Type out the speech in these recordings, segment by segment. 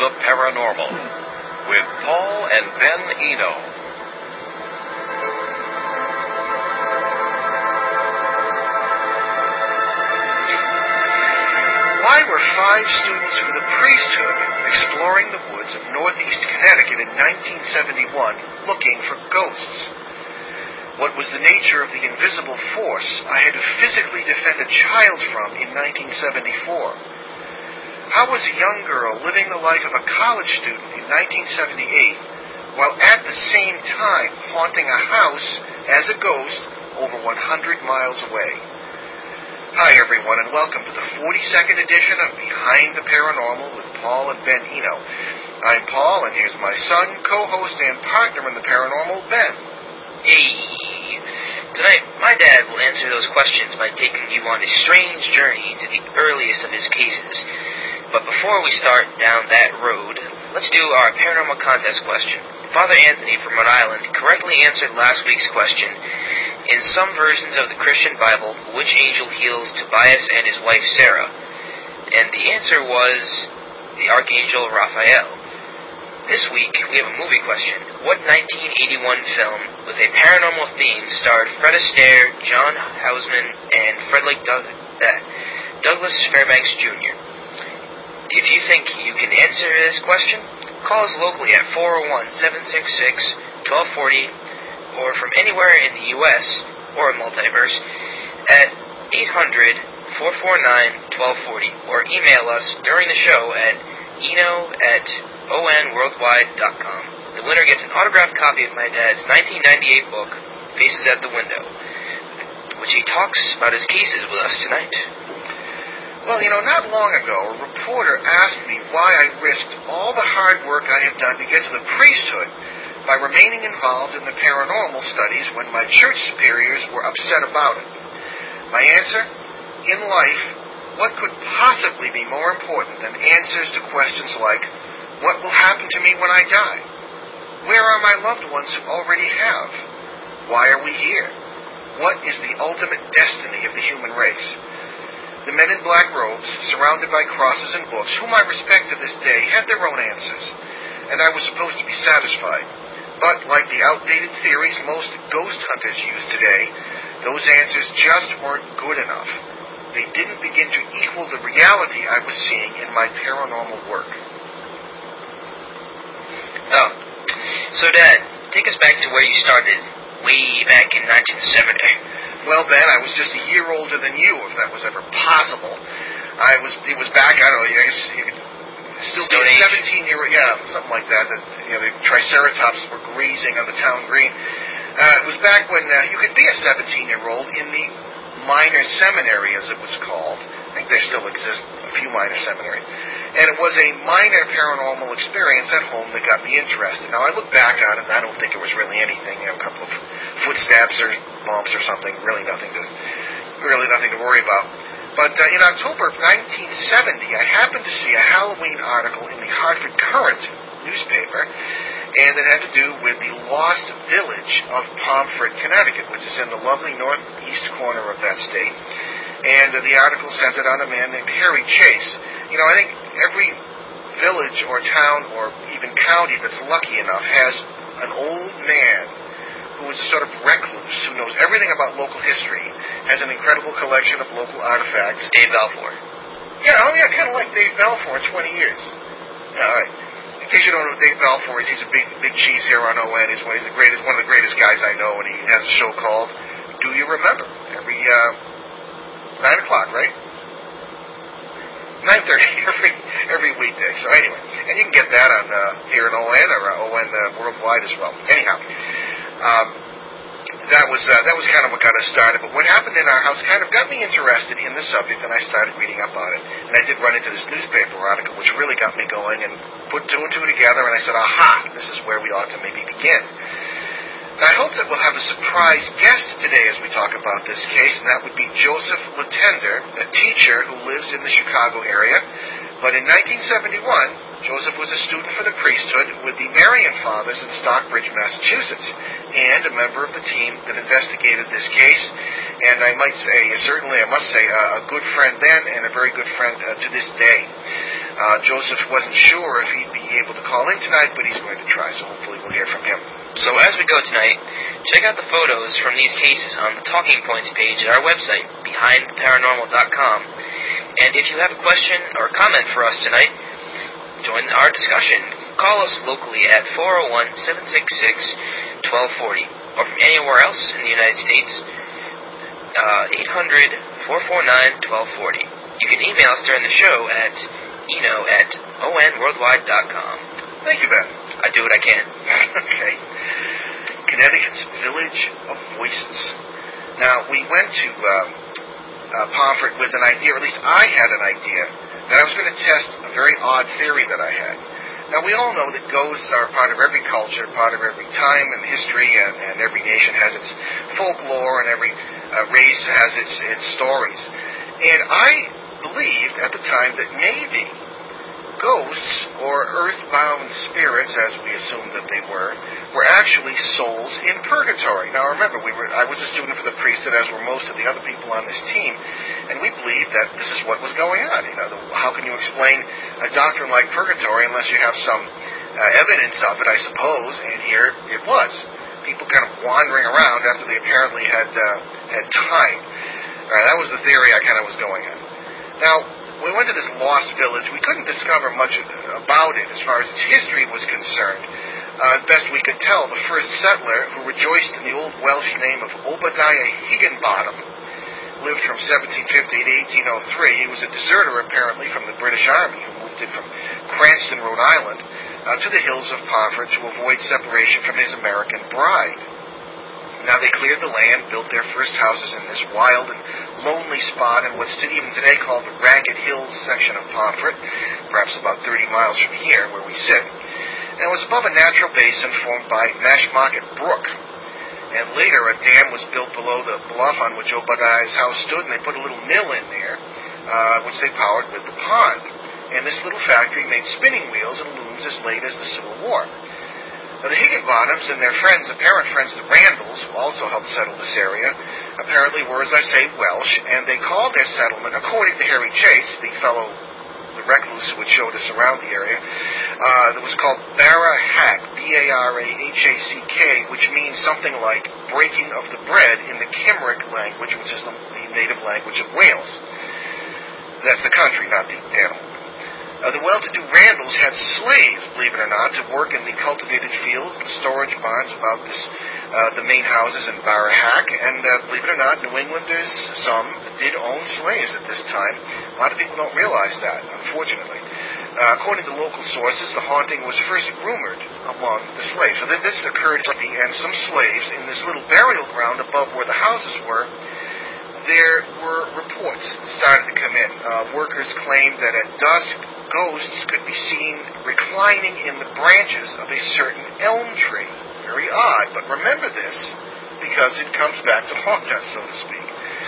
the Paranormal with Paul and Ben Eno. Why were 5 students for the priesthood exploring the woods of northeast Connecticut in 1971 looking for ghosts? What was the nature of the invisible force I had to physically defend a child from in 1974? How was a young girl living the life of a college student in 1978 while at the same time haunting a house as a ghost over 100 miles away? Hi everyone, and welcome to the 42nd edition of Behind the Paranormal with Paul and Ben Eno. I'm Paul, and here's my son, co-host, and partner in the paranormal, Ben. Hey! Tonight, my dad will answer those questions by taking you on a strange journey to the earliest of his cases. But before we start down that road, let's do our paranormal contest question. Father Anthony from Rhode Island correctly answered last week's question. In some versions of the Christian Bible, which angel heals Tobias and his wife Sarah? And the answer was the Archangel Raphael. This week, we have a movie question. What 1981 film with a paranormal theme starred Fred Astaire, John Houseman, and Douglas Fairbanks Jr.? If you think you can answer this question, call us locally at 401-766-1240 or from anywhere in the U.S. or multiverse at 800-449-1240 or email us during the show at eno@onworldwide.com. The winner gets an autographed copy of my dad's 1998 book, Faces at the Window, which he talks about his cases with us tonight. Well, not long ago, a reporter asked me why I risked all the hard work I have done to get to the priesthood by remaining involved in the paranormal studies when my church superiors were upset about it. My answer? In life, what could possibly be more important than answers to questions like, what will happen to me when I die? Where are my loved ones who already have? Why are we here? What is the ultimate destiny of the human race? The men in black robes, surrounded by crosses and books, whom I respect to this day, had their own answers, and I was supposed to be satisfied. But, like the outdated theories most ghost hunters use today, those answers just weren't good enough. They didn't begin to equal the reality I was seeing in my paranormal work. Oh, so Dad, take us back to where you started, way back in 1970. Well, Ben, I was just a year older than you, if that was ever possible. It was back, I don't know, I guess you could still be a 17-year-old, something like that. The Triceratops were grazing on the town green. It was back when you could be a 17-year-old in the minor seminary, as it was called. I think there still exist a few minor seminaries. And it was a minor paranormal experience at home that got me interested. Now, I look back on it, and I don't think it was really anything. A couple of footsteps or bumps or something, really nothing to worry about. But in October of 1970, I happened to see a Halloween article in the Hartford Courant newspaper, and it had to do with the lost village of Pomfret, Connecticut, which is in the lovely northeast corner of that state. And the article centered on a man named Harry Chase. I think every village or town or even county that's lucky enough has an old man who is a sort of recluse who knows everything about local history, has an incredible collection of local artifacts. Dave Balfour. Yeah, kind of like Dave Balfour in 20 years. Yeah, all right. In case you don't know who Dave Balfour is, he's a big cheese here on ON. He's one of the greatest guys I know, and he has a show called Do You Remember? Every 9 o'clock, right? 9:30 every weekday. So anyway, and you can get that on here in ON or ON Worldwide as well. Anyhow, that was kind of what got us started. But what happened in our house kind of got me interested in the subject, and I started reading up on it. And I did run into this newspaper article, which really got me going, and put 2 and 2 together. And I said, aha, this is where we ought to maybe begin. I hope that we'll have a surprise guest today as we talk about this case, and that would be Joseph Latender, a teacher who lives in the Chicago area. But in 1971, Joseph was a student for the priesthood with the Marian Fathers in Stockbridge, Massachusetts, and a member of the team that investigated this case. And I must say, a good friend then and a very good friend to this day. Joseph wasn't sure if he'd be able to call in tonight, but he's going to try, so hopefully we'll hear from him. So as we go tonight, check out the photos from these cases on the Talking Points page at our website, BehindTheParanormal.com. And if you have a question or comment for us tonight, join our discussion. Call us locally at 401-766-1240, or from anywhere else in the United States, 800-449-1240. You can email us during the show at eno@onworldwide.com. Thank you, Ben. I do what I can. Okay. Connecticut's Village of Voices. Now, we went to Pomfret with an idea, or at least I had an idea, that I was going to test a very odd theory that I had. Now, we all know that ghosts are part of every culture, part of every time and history, and every nation has its folklore, and every race has its stories. And I believed at the time that maybe ghosts, or earthbound spirits, as we assumed that they were actually souls in purgatory. Now remember, I was a student for the priesthood, as were most of the other people on this team, and we believed that this is what was going on. How can you explain a doctrine like purgatory unless you have some evidence of it, I suppose, and here it was. People kind of wandering around after they apparently had time. That was the theory I kind of was going on. Now, we went to this lost village. We couldn't discover much about it as far as its history was concerned. Best we could tell, the first settler, who rejoiced in the old Welsh name of Obadiah Higginbottom, lived from 1750 to 1803. He was a deserter, apparently, from the British Army, who moved in from Cranston, Rhode Island, to the hills of Pomfret to avoid separation from his American bride. Now, they cleared the land, built their first houses in this wild and lonely spot in what's even today called the Ragged Hills section of Pomfret, perhaps about 30 miles from here where we sit. And it was above a natural basin formed by Mashmocket Brook. And later, a dam was built below the bluff on which Obadiah's house stood, and they put a little mill in there, which they powered with the pond. And this little factory made spinning wheels and looms as late as the Civil War. Now, the Higginbottoms and their friends, apparent friends, the Randalls, who also helped settle this area, apparently were, as I say, Welsh, and they called their settlement, according to Harry Chase, the recluse who had showed us around the area, that was called Barahack, B-A-R-A-H-A-C-K, which means something like breaking of the bread in the Cymric language, which is the native language of Wales. That's the country, not the animal. The well-to-do Randalls had slaves, believe it or not, to work in the cultivated fields and storage barns about the main houses in Barahack. And believe it or not, New Englanders, some, did own slaves at this time. A lot of people don't realize that, unfortunately. According to local sources, the haunting was first rumored among the slaves. So this occurred, and some slaves in this little burial ground above where the houses were, there were reports that started to come in. Workers claimed that at dusk, ghosts could be seen reclining in the branches of a certain elm tree. Very odd, but remember this, because it comes back to haunt us, so to speak.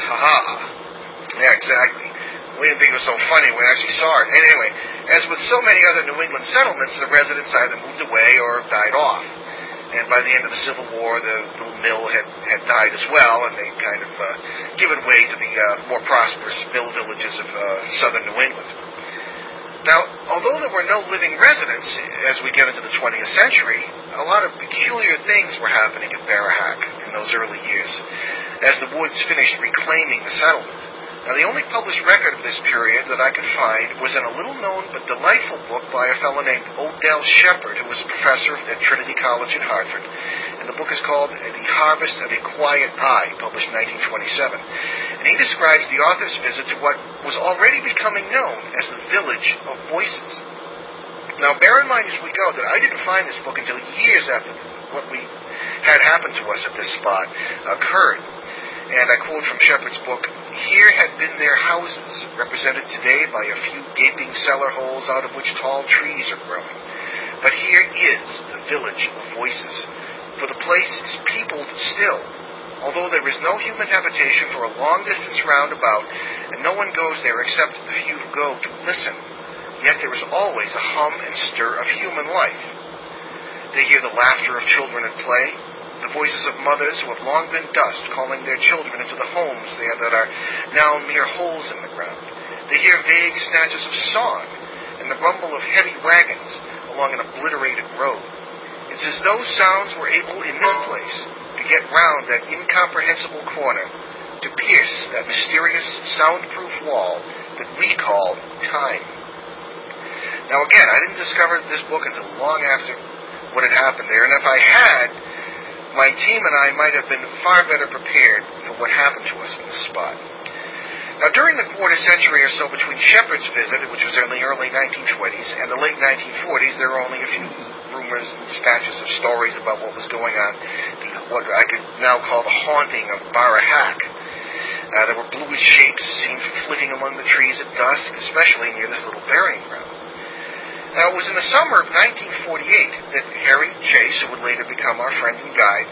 Yeah, exactly. We didn't think it was so funny when we actually saw it. Anyway, as with so many other New England settlements, the residents either moved away or died off. And by the end of the Civil War, the little mill had died as well, and they'd kind of given way to the more prosperous mill villages of southern New England. Now, although there were no living residents as we get into the 20th century, a lot of peculiar things were happening at Barahack in those early years as the Woods finished reclaiming the settlement. Now, the only published record of this period that I could find was in a little-known but delightful book by a fellow named Odell Shepard, who was a professor at Trinity College in Hartford. And the book is called The Harvest of a Quiet Eye, published in 1927. And he describes the author's visit to what was already becoming known as the Village of Voices. Now, bear in mind as we go that I didn't find this book until years after what we had happened to us at this spot occurred. And I quote from Shepard's book, "Here had been their houses, represented today by a few gaping cellar holes out of which tall trees are growing. But here is the Village of Voices, for the place is peopled still, although there is no human habitation for a long distance round about, and no one goes there except the few who go to listen. Yet there is always a hum and stir of human life. They hear the laughter of children at play, the voices of mothers who have long been dust calling their children into the homes that are now mere holes in the ground. They hear vague snatches of song, and and the rumble of heavy wagons along an obliterated road. It's as though sounds were able in this place to get round that incomprehensible corner, to pierce that mysterious, soundproof wall that we call time. Now again, I didn't discover this book until long after what had happened there, and if I had, my team and I might have been far better prepared for what happened to us in this spot. Now, during the quarter century or so between Shepard's visit, which was in the early 1920s, and the late 1940s, there were only a few rumors and snatches of stories about what was going on, what I could now call the haunting of Barahak. There were bluish shapes seen flitting among the trees at dusk, especially near this little burying ground. Now, it was in the summer of 1948 that Harry Chase, who would later become our friend and guide,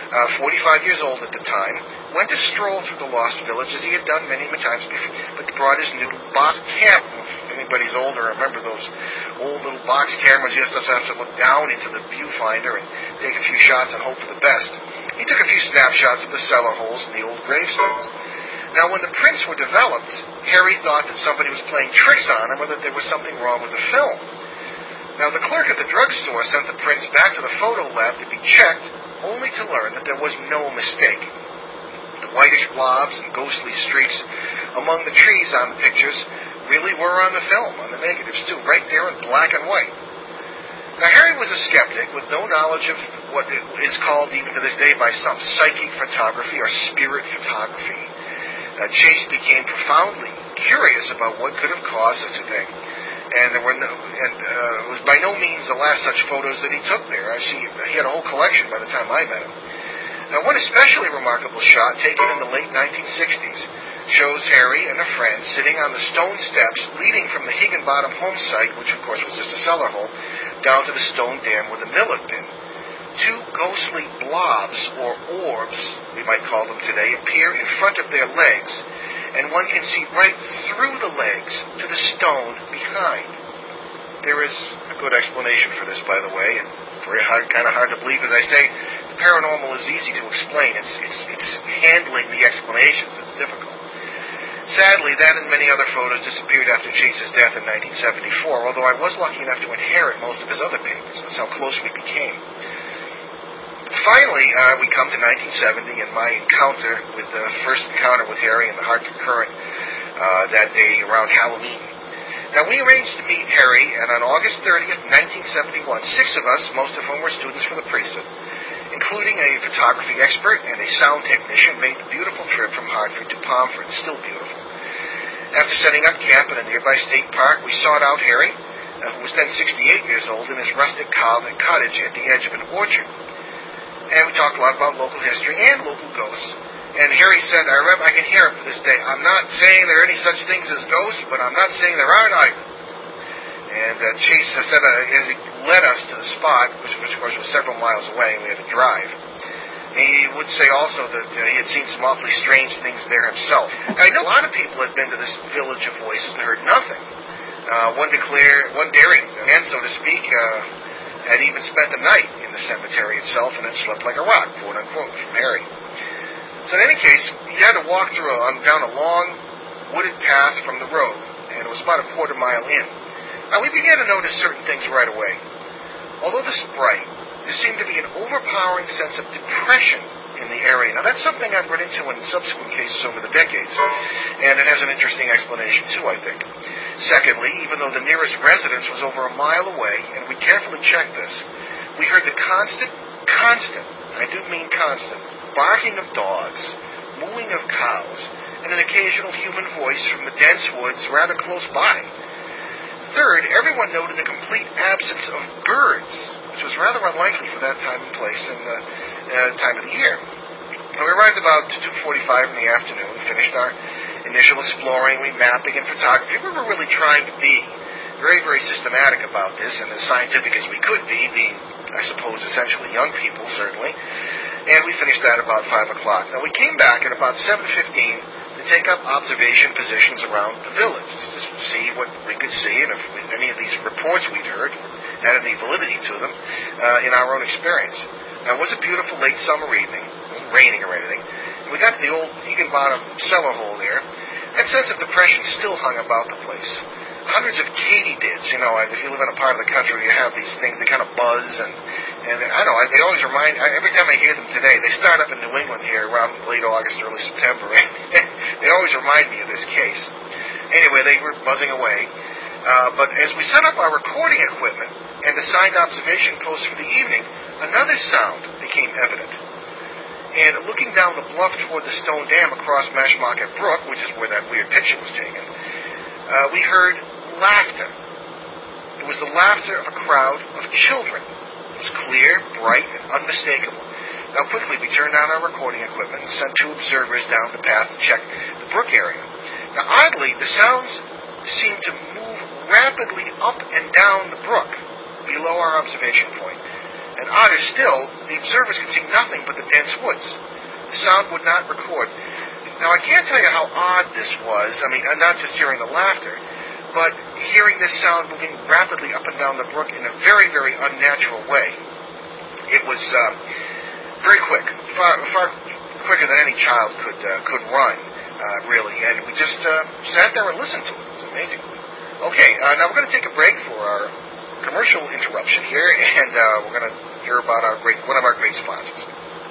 45 years old at the time, went to stroll through the Lost Village as he had done many times before, but brought his new box camera. If anybody's older, remember those old little box cameras you just have to look down into the viewfinder and take a few shots and hope for the best. He took a few snapshots of the cellar holes and the old gravestones. Now, when the prints were developed, Harry thought that somebody was playing tricks on him or that there was something wrong with the film. Now, the clerk at the drugstore sent the prints back to the photo lab to be checked, only to learn that there was no mistake. The whitish blobs and ghostly streaks among the trees on the pictures really were on the film, on the negatives too, right there in black and white. Now, Harry was a skeptic with no knowledge of what is called, even to this day by some, psychic photography or spirit photography. Chase became profoundly curious about what could have caused such a thing. And it was by no means the last such photos that he took there. He had a whole collection by the time I met him. Now, one especially remarkable shot, taken in the late 1960s, shows Harry and a friend sitting on the stone steps leading from the Higginbottom home site, which of course was just a cellar hole, down to the stone dam where the mill had been. Two ghostly blobs, or orbs, we might call them today, appear in front of their legs, and one can see right through the legs to the stone behind. There is a good explanation for this, by the way, and kind of hard to believe. As I say, the paranormal is easy to explain. It's handling the explanations that's difficult. Sadly, that and many other photos disappeared after Chase's death in 1974, although I was lucky enough to inherit most of his other paintings. That's how close we became. Finally, we come to 1970 and my first encounter with Harry in the Hartford Courant that day around Halloween. Now, we arranged to meet Harry, and on August 30th, 1971, 6 of us, most of whom were students for the priesthood, including a photography expert and a sound technician, made the beautiful trip from Hartford to Pomfret, still beautiful. After setting up camp in a nearby state park, we sought out Harry, who was then 68 years old, in his rustic cottage at the edge of an orchard. And we talked a lot about local history and local ghosts. And Harry said, I can hear him to this day, I'm not saying there are any such things as ghosts, but I'm not saying there aren't either. And Chase said, as he led us to the spot, which of course was several miles away, and we had to drive, he would say also that he had seen some awfully strange things there himself. I know a lot of people had been to this village of voices and heard nothing. One daring man, so to speak, had even spent the night in the cemetery itself and had slept like a rock, quote unquote, from Harry. So in any case, he had to walk down a long wooded path from the road, and it was about a quarter mile in. Now, we began to notice certain things right away. Although this bright, there seemed to be an overpowering sense of depression in the area. Now, that's something I've run into in subsequent cases over the decades, and it has an interesting explanation, too, I think. Secondly, even though the nearest residence was over a mile away, and we carefully checked this, we heard the constant, I do mean constant, barking of dogs, mooing of cows, and an occasional human voice from the dense woods rather close by. Third, everyone noted the complete absence of birds, which was rather unlikely for that time and place and time of the year. And we arrived about 2:45 in the afternoon, finished our initial exploring, mapping, and photography. We were really trying to be very, very systematic about this, and as scientific as we could be, being, I suppose, essentially young people, certainly. And we finished that about 5 o'clock. Now, we came back at about 7:15 to take up observation positions around the village, just to see what we could see, and if any of these reports we'd heard had any validity to them in our own experience. Now, it was a beautiful late summer evening. It wasn't raining or anything. And we got to the old Higginbottom cellar hole there. That sense of depression still hung about the place. hundreds of katydids. You know, if you live in a part of the country where you have these things, they kind of buzz, and I don't know, they always remind, every time I hear them today, they start up in New England here around late August, early September, and they always remind me of this case. Anyway, they were buzzing away, but as we set up our recording equipment and assigned observation posts for the evening, another sound became evident. And looking down the bluff toward the stone dam across Mashmocket Brook, which is where that weird picture was taken, we heard laughter. It was the laughter of a crowd of children. It was clear, bright, and unmistakable. Now quickly we turned on our recording equipment and sent 2 observers down the path to check the brook area. Now oddly, the sounds seemed to move rapidly up and down the brook below our observation point. And odder still, the observers could see nothing but the dense woods. The sound would not record. Now, I can't tell you how odd this was. I mean, not just hearing the laughter, but hearing this sound moving rapidly up and down the brook in a very, very unnatural way. It was very quick, far quicker than any child could run, really. And we just sat there and listened to it. It was amazing. Okay, now we're going to take a break for our commercial interruption here, and we're going to hear about one of our great sponsors.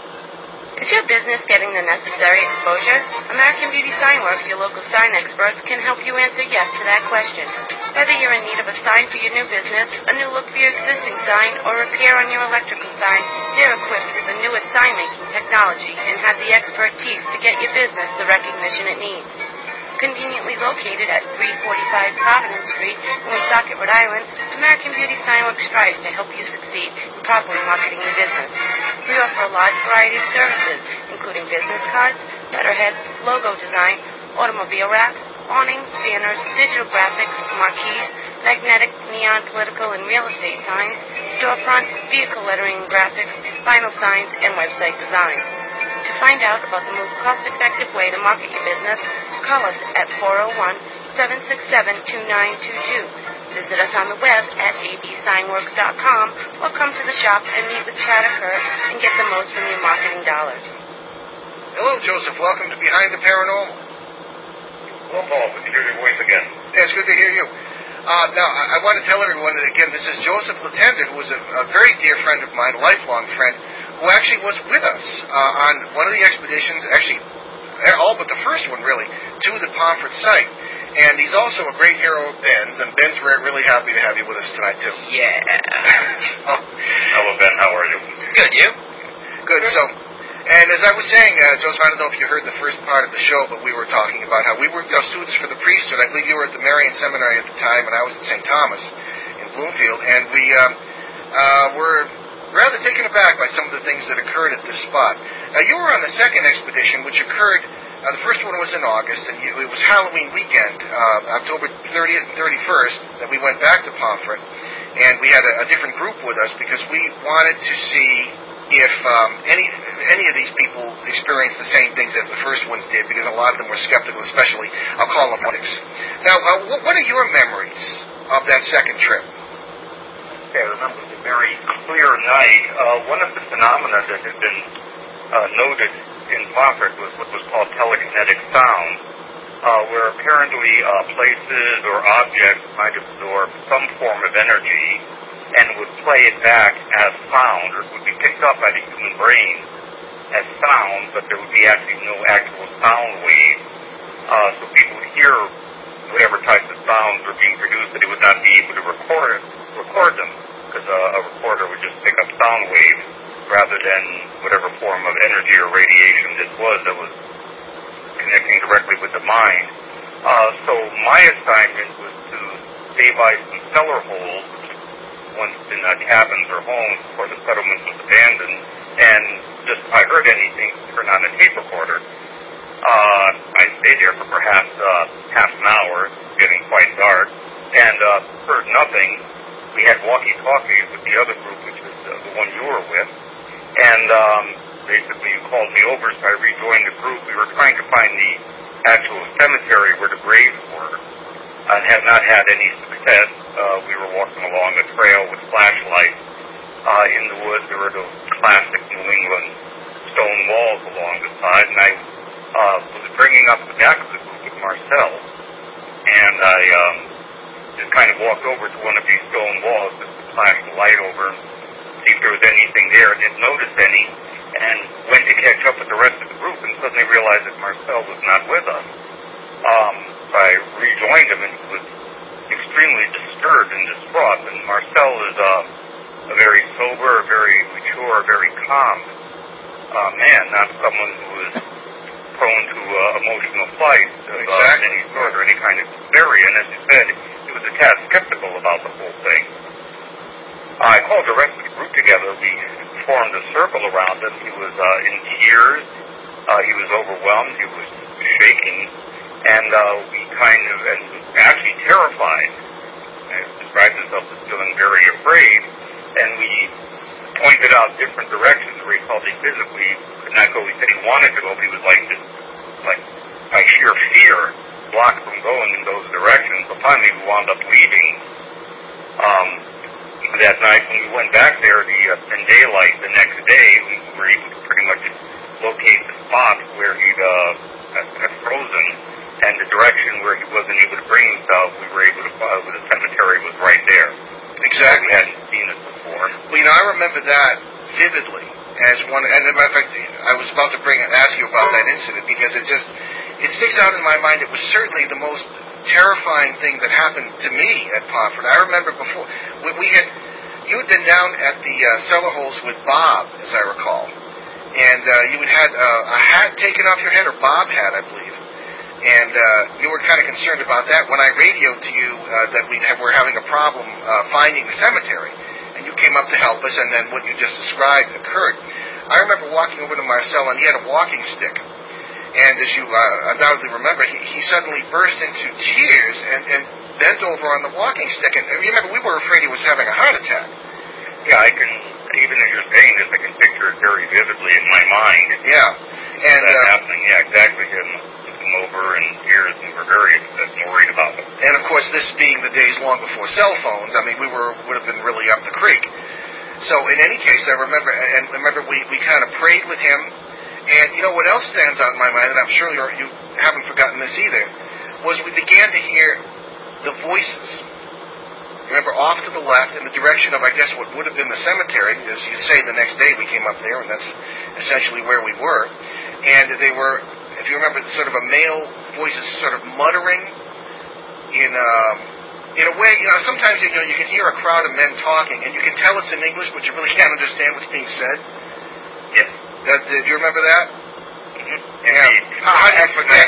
Is your business getting the necessary exposure? American Beauty Signworks, your local sign experts, can help you answer yes to that question. Whether you're in need of a sign for your new business, a new look for your existing sign, or repair on your electrical sign, they're equipped with the newest sign-making technology and have the expertise to get your business the recognition it needs. Conveniently located at 345 Providence Street in Woonsocket, Rhode Island, American Beauty Signworks strives to help you succeed in properly marketing your business. We offer a large variety of services, including business cards, letterhead, logo design, automobile wraps, awnings, banners, digital graphics, marquees, magnetic, neon, political, and real estate signs, storefronts, vehicle lettering and graphics, vinyl signs, and website design. To find out about the most cost-effective way to market your business, call us at 401-767-2922. Visit us on the web at absignworks.com or come to the shop and meet with Chad or Kurt and get the most from your marketing dollars. Hello, Joseph. Welcome to Behind the Paranormal. Hello, Paul. Good to hear your voice again. Yeah, it's good to hear you. Now, I want to tell everyone that, again, this is Joseph Latender, who was a very dear friend of mine, a lifelong friend, who actually was with us on one of the expeditions, actually all but the first one, really, to the Pomfret site. And he's also a great hero of Ben's, and Ben's really happy to have you with us tonight, too. Yeah. Hello, Ben. How are you? Good, you? Good. So, and as I was saying, Joseph, I don't know if you heard the first part of the show, but we were talking about how we were students for the priesthood. I believe you were at the Marian Seminary at the time, and I was at St. Thomas in Bloomfield, and we were rather taken aback by some of the things that occurred at this spot. Now, you were on the second expedition, which occurred, the first one was in August, and it was Halloween weekend, October 30th and 31st, that we went back to Pomfret, and we had a different group with us because we wanted to see if any of these people experienced the same things as the first ones did, because a lot of them were skeptical, especially, I'll call them skeptics. Now, what are your memories of that second trip? Okay, I remember it was a very clear night. One of the phenomena that had been noted in Pomfret was what was called telekinetic sound, where apparently places or objects might absorb some form of energy and would play it back as sound, or it would be picked up by the human brain as sound, but there would be actually no actual sound wave. So people would hear whatever types of sounds were being produced, but they would not be able to record them, because a recorder would just pick up sound waves rather than whatever form of energy or radiation this was that was connecting directly with the mind. So my assignment was to stay by some cellar holes, once in cabins or homes before the settlement was abandoned, and just if I heard anything, turn on a tape recorder. I stayed there for perhaps half an hour, getting quite dark, and heard nothing. We had walkie-talkies with the other group, which was the one you were with, and basically you called me over, so I rejoined the group. We were trying to find the actual cemetery where the graves were, and had not had any success. We were walking along a trail with flashlights. In the woods, there were those classic New England stone walls along the side, and I was bringing up the back of the group with Marcel, and I just kind of walked over to one of these stone walls, just flashed the light over, see if there was anything there. Didn't notice any, and went to catch up with the rest of the group, and suddenly realized that Marcel was not with us. I rejoined him, and he was extremely disturbed and distraught. And Marcel is a very sober, very mature, very calm man, not someone who is prone to emotional flights of any sort or any kind of hysteria. And as you said, he was a tad skeptical about the whole thing. I called the rest of the group together. We formed a circle around him. He was in tears. He was overwhelmed. He was shaking. And we and actually terrified. He described himself as feeling very afraid. And we pointed out different directions where he felt he physically could not go. He said he wanted to go, but he was like by sheer fear, blocked from going in those directions. But finally we wound up leaving. That night when we went back there, in daylight the next day, we were able to pretty much locate the spot where he'd had frozen, and the direction where he wasn't able to bring himself, we were able to follow. The cemetery was right there. Exactly. We hadn't seen it before. Well, I remember that vividly as one, and in fact, I was about to ask you about that incident because it sticks out in my mind. It was certainly the most terrifying thing that happened to me at Pomfret. I remember before you had been down at the cellar holes with Bob, as I recall, and you had a hat taken off your head, or Bob had, I believe, and you were kind of concerned about that. When I radioed to you that we're having a problem finding the cemetery, and you came up to help us, and then what you just described occurred. I remember walking over to Marcel, and he had a walking stick. And as you undoubtedly remember, he suddenly burst into tears and bent over on the walking stick. And remember, we were afraid he was having a heart attack. Yeah, I can, even as you're saying this, I can picture it very vividly in my mind. Yeah. And that happening, yeah, exactly. Him looking over in tears, and we were very upset and worried about him. And of course, this being the days long before cell phones, I mean, we would have been really up the creek. So in any case, I remember we kind of prayed with him. And you know what else stands out in my mind, and I'm sure you haven't forgotten this either, was we began to hear the voices. Remember, off to the left in the direction of, I guess, what would have been the cemetery. As you say, the next day we came up there, and that's essentially where we were. And they were, if you remember, sort of a male voices sort of muttering in a way, sometimes you can hear a crowd of men talking, and you can tell it's in English, but you really can't understand what's being said. Yes. Did you remember that? Mm-hmm. Yeah. How did you forget?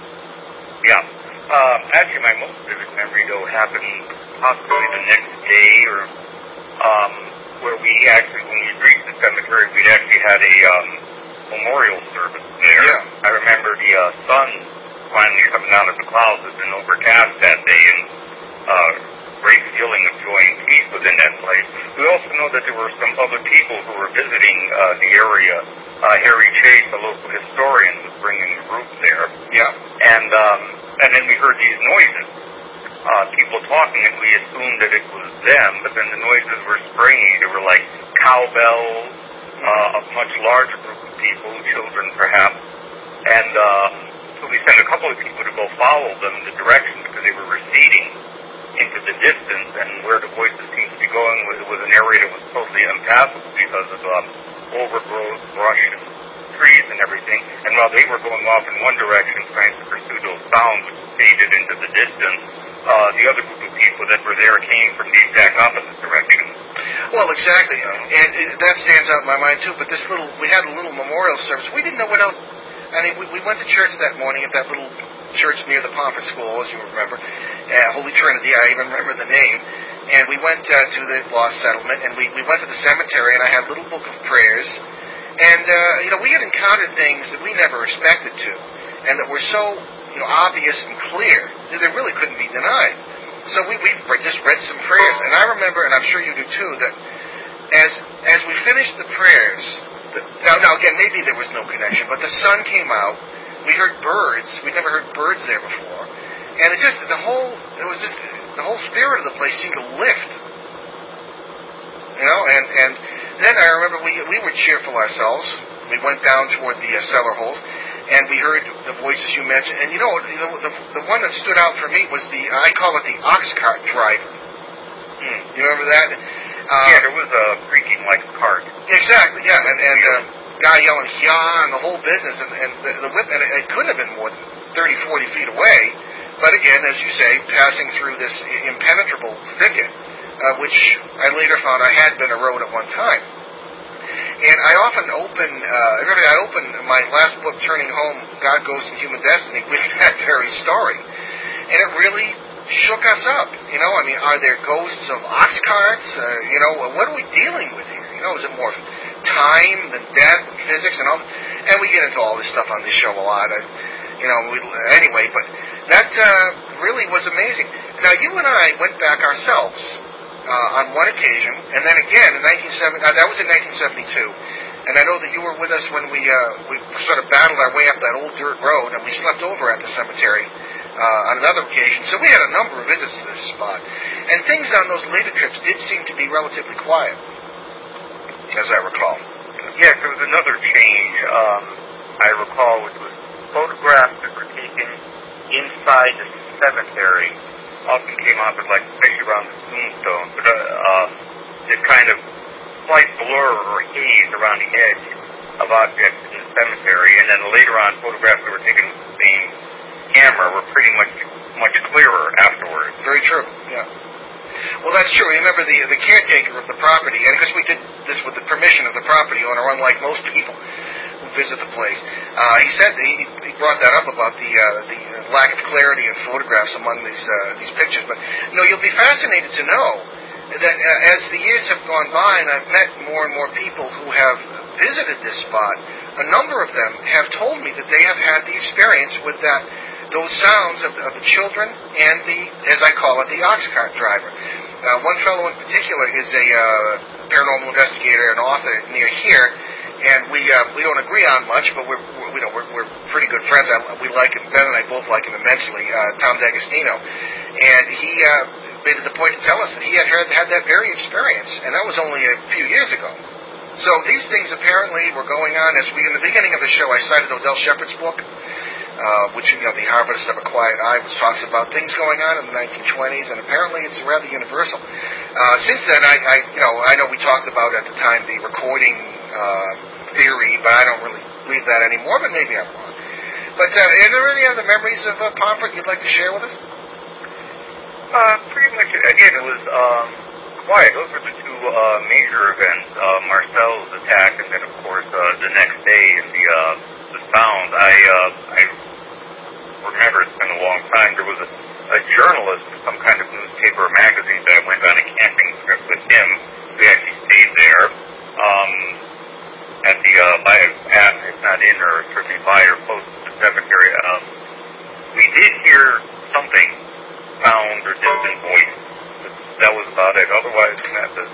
Yeah. Actually, my most vivid memory, though, happened possibly the next day, or where we actually, when we reached the cemetery, we'd actually had a memorial service there. Yeah. I remember the sun finally coming out of the clouds. Had been overcast that day, and great feeling of joy and peace within that place. We also know that there were some other people who were visiting the area. Harry Chase, the local historian, was bringing a group there. Yeah. And then we heard these noises, people talking, and we assumed that it was them, but then the noises were springy. They were like cowbells, a much larger group of people, children perhaps, and so we sent a couple of people to go follow them in the direction because they were receding into the distance, and where the voices seemed to be going was an area that was totally impassable because of overgrowth, brush, and trees and everything. And while they were going off in one direction trying to pursue those sounds which faded into the distance, the other group of people that were there came from the exact opposite direction. Well, exactly. And that stands out in my mind, too. But we had a little memorial service. We didn't know what else. I mean, we went to church that morning at that little church near the Pomfret School, as you remember, Holy Trinity. I even remember the name. And we went to the Lost Settlement, and we went to the cemetery, and I had a little book of prayers. And, we had encountered things that we never expected to, and that were so, obvious and clear that they really couldn't be denied. So we just read some prayers, and I remember, and I'm sure you do too, that as we finished the prayers, now again, maybe there was no connection, but the sun came out, we heard birds, we'd never heard birds there before, and the whole spirit of the place seemed to lift. And then I remember we were cheerful ourselves. We went down toward the cellar holes, and we heard the voices you mentioned. And the one that stood out for me was I call it the ox cart driver. You remember that? Yeah, there was a creaking like a cart. Exactly, yeah, and guy yelling "yeah" and the whole business, and the whip, and it couldn't have been more than 30, 40 feet away. But again, as you say, passing through this impenetrable thicket, which I later found I had been a road at one time. And I often I open my last book, Turning Home, God, Ghosts, and Human Destiny, with that very story. And it really shook us up. Are there ghosts of ox carts? What are we dealing with here? Is it more time than death and physics and all that? And we get into all this stuff on this show a lot. Anyway, but that really was amazing. Now, you and I went back ourselves on one occasion, and then again in 1970. That was in 1972. And I know that you were with us when we sort of battled our way up that old dirt road, and we slept over at the cemetery on another occasion. So we had a number of visits to this spot. And things on those later trips did seem to be relatively quiet, as I recall. Yes, there was another change, I recall, which was photographs that were taken inside the cemetery often came out with, especially around the tombstone, but this kind of slight blur or haze around the edge of objects in the cemetery, and then later on, photographs that were taken with the same camera were pretty much clearer afterwards. Very true, yeah. Well, that's true. Remember, the caretaker of the property, and because we did this with the permission of the property owner, unlike most people who visit the place, he said he brought that up about the lack of clarity in photographs among these pictures. But you'll be fascinated to know that as the years have gone by, and I've met more and more people who have visited this spot, a number of them have told me that they have had the experience with those sounds of the children and as I call it, the ox cart driver. One fellow in particular is a paranormal investigator and author near here, and we don't agree on much, but we're pretty good friends. We like him. Ben and I both like him immensely. Tom D'Agostino, and he made it the point to tell us that he had that very experience, and that was only a few years ago. So these things apparently were going on in the beginning of the show. I cited Odell Shepard's book, which The Harvest of a Quiet Eye, which talks about things going on in the 1920s, and apparently it's rather universal. Since then, I know we talked about at the time the recording theory, but I don't really believe that anymore. But maybe I'm wrong. But are there any other memories of Pomfret you'd like to share with us? Pretty much. Again, it was quiet. Those were the two major events: Marcel's attack, and then of course the next day in the sound. I remember, it's been a long time. There was a journalist in some kind of newspaper or magazine that I went on a camping trip with him. We actually stayed there at the it's not in or certainly by or close to the cemetery. We did hear something, sound or distant voice. That was about it. Otherwise, the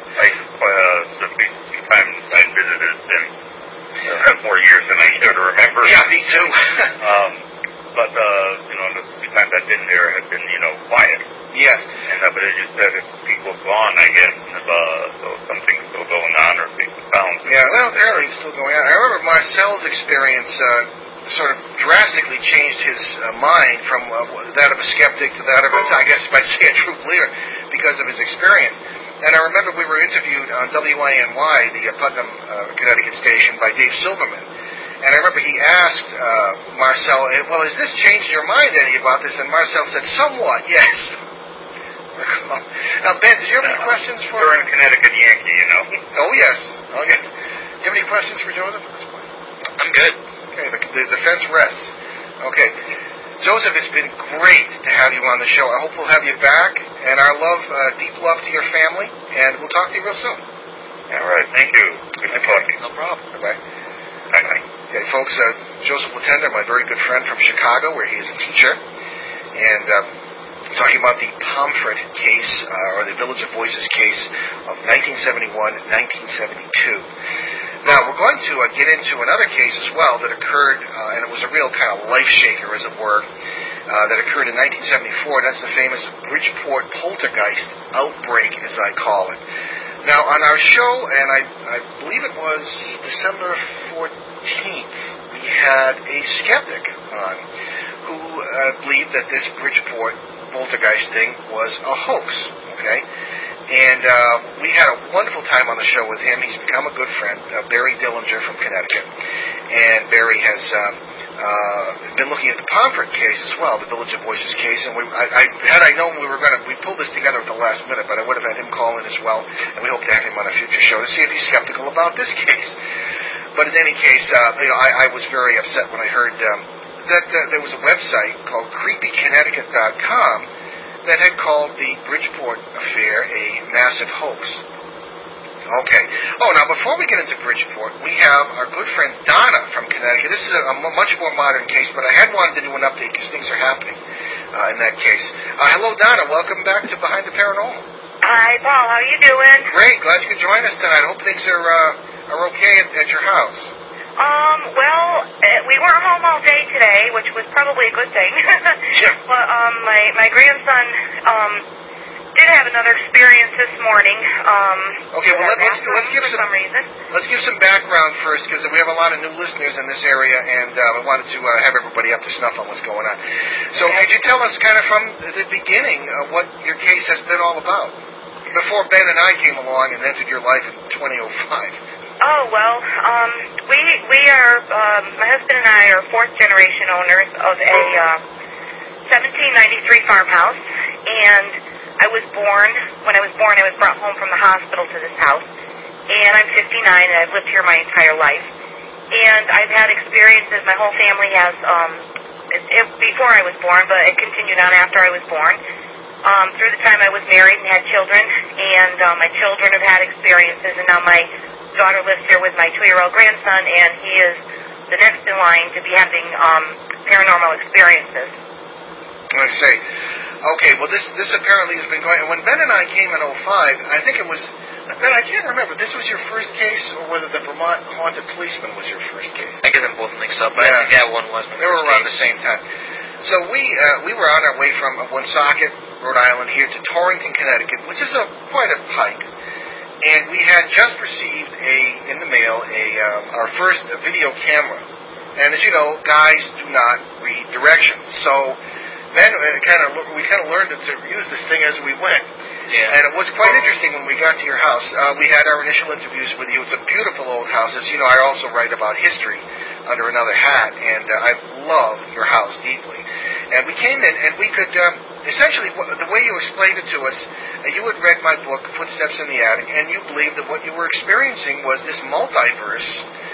few times I visited them more years than I care to remember. Yeah, me too. But the few times I've been there have been quiet. Yes. And but as you said, if people have gone, I guess, so something's still going on, or things have found. Yeah, well, apparently it's still going on. I remember Marcel's experience sort of drastically changed his mind from that of a skeptic to that of I guess you might say a true believer because of his experience. And I remember we were interviewed on WINY, the Putnam, Connecticut station, by Dave Silverman. And I remember he asked Marcel, well, has this changed your mind any about this? And Marcel said, somewhat, yes. Now, Ben, did you have any questions for... You're in Connecticut Yankee, Oh, yes. Oh, yes. Do you have any questions for Joseph at this point? I'm good. Okay, the defense rests. Okay. Joseph, it's been great to have you on the show. I hope we'll have you back. And our deep love to your family. And we'll talk to you real soon. All right. Thank you. Good to talk to you. No problem. Bye-bye. Bye-bye. Okay, folks, Joseph Latender, my very good friend from Chicago, where he is a teacher. And talking about the Pomfret case, or the Village of Voices case of 1971-1972. Now, we're going to get into another case as well that occurred, and it was a real kind of life-shaker, as it were, that occurred in 1974. That's the famous Bridgeport poltergeist outbreak, as I call it. Now, on our show, and I believe it was December 14th, we we had a skeptic on who believed that this Bridgeport poltergeist thing was a hoax, okay? And we had a wonderful time on the show with him. He's become a good friend, Barry Dillinger from Connecticut. And Barry has been looking at the Pomfret case as well, the Village of Voices case. And had I known we pulled this together at the last minute, but I would have had him call in as well. And we hope to have him on a future show to see if he's skeptical about this case. But in any case, I was very upset when I heard that there was a website called CreepyConnecticut.com that had called the Bridgeport affair a massive hoax. Okay. Oh, now before we get into Bridgeport, we have our good friend Donna from Connecticut. This is a much more modern case, but I had wanted to do an update because things are happening in that case. Hello, Donna. Welcome back to Behind the Paranormal. Hi, Paul. How are you doing? Great. Glad you could join us tonight. I hope things are okay at your house. Well, we weren't home all day today, which was probably a good thing. Yeah. But my grandson did have another experience this morning. Okay, well let's give some reason. Let's give some background first, because we have a lot of new listeners in this area, and I wanted to have everybody up to snuff on what's going on. So, could you tell us kind of from the beginning what your case has been all about, before Ben and I came along and entered your life in 2005? Oh, well, we are, my husband and I are fourth generation owners of a 1793 farmhouse, and when I was born, I was brought home from the hospital to this house, and I'm 59, and I've lived here my entire life. And I've had experiences, my whole family has, before I was born, but it continued on after I was born. Through the time I was married and had children, and my children have had experiences, and now my daughter lives here with my 2-year-old grandson, and he is the next in line to be having paranormal experiences. I see. Okay, well, this apparently has been going. And when Ben and I came in 2005, I think it was Ben. I can't remember. This was your first case, or whether the Vermont Haunted Policeman was your first case. I get them both mixed up, but I think that one was my They were around the same time. So we were on our way from Woonsocket, Rhode Island, here to Torrington, Connecticut, which is quite a hike. And we had just received in the mail our first video camera. And as you know, guys do not read directions. So then we kind of learned to use this thing as we went. Yeah. And it was quite interesting when we got to your house. We had our initial interviews with you. It's a beautiful old house. As you know, I also write about history under another hat, and I love your house deeply. And we came in, and we could... essentially, the way you explained it to us, you had read my book, Footsteps in the Attic, and you believed that what you were experiencing was this multiverse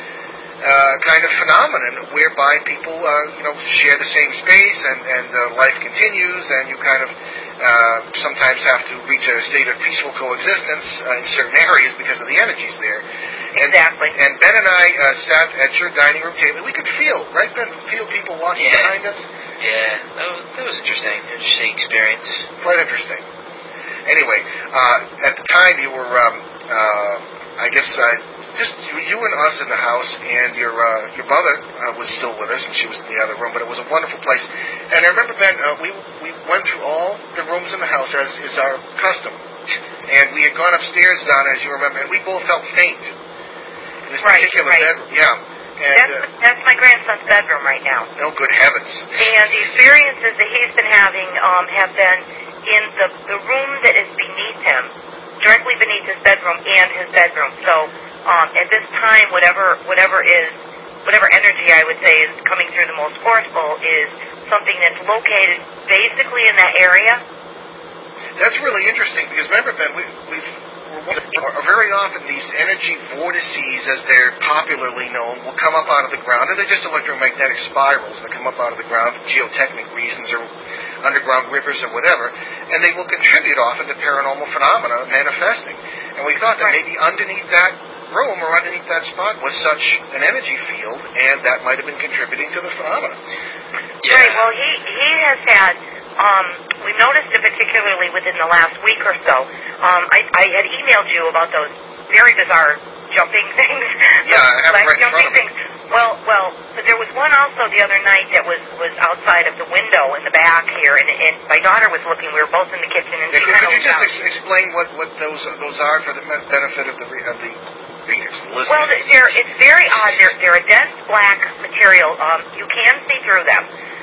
kind of phenomenon whereby people, share the same space and life continues, and you kind of sometimes have to reach a state of peaceful coexistence in certain areas because of the energies there. Exactly. And Ben and I sat at your dining room table. We could feel, right, Ben? Feel people walking behind us? Yeah, that was interesting. Interesting experience. Quite interesting. Anyway, at the time you were, I guess, just you and us in the house, and your mother was still with us, and she was in the other room, but it was a wonderful place. And I remember, Ben, we went through all the rooms in the house, as is our custom. And we had gone upstairs, Donna, as you remember, and we both felt faint in this particular bedroom. Yeah. And, that's my grandson's bedroom right now. Oh, good heavens. And the experiences that he's been having have been in the room that is beneath him, directly beneath his bedroom and his bedroom. So at this time, whatever energy I would say is coming through the most forceful is something that's located basically in that area. That's really interesting because remember, Ben, very often these energy vortices, as they're popularly known, will come up out of the ground, and they're just electromagnetic spirals that come up out of the ground for geotechnic reasons or underground rivers or whatever, and they will contribute often to paranormal phenomena manifesting. And we thought that maybe underneath that room or underneath that spot was such an energy field, and that might have been contributing to the phenomena. Yeah. Right, well, he has had... we've noticed it particularly within the last week or so. I had emailed you about those very bizarre jumping things. Yeah, I have it right in front of me. Well, but there was one also the other night that was outside of the window in the back here, and my daughter was looking. We were both in the kitchen, and she could you just out. explain what those are for the benefit of the readers, listeners? Well, it's very odd. They're a dense black material. You can see through them,